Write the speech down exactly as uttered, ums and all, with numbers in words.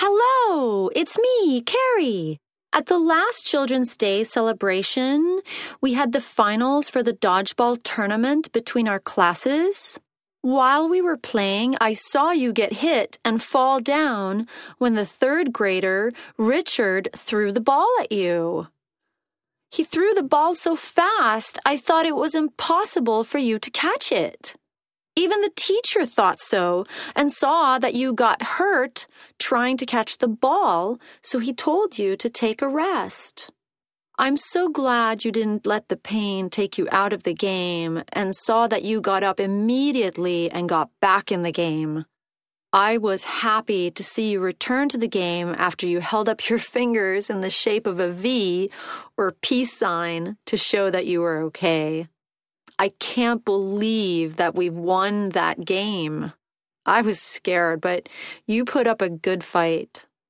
Hello, it's me, Carrie. At the last Children's Day celebration, we had the finals for the dodgeball tournament between our classes. While we were playing, I saw you get hit and fall down when the third grader, Richard, threw the ball at you. He threw the ball so fast, I thought it was impossible for you to catch it. Even the teacher thought so and saw that you got hurt trying to catch the ball, so he told you to take a rest. I'm so glad you didn't let the pain take you out of the game and saw that you got up immediately and got back in the game. I was happy to see you return to the game after you held up your fingers in the shape of a V or peace sign to show that you were okay. I can't believe that we've won that game. I was scared, but you put up a good fight.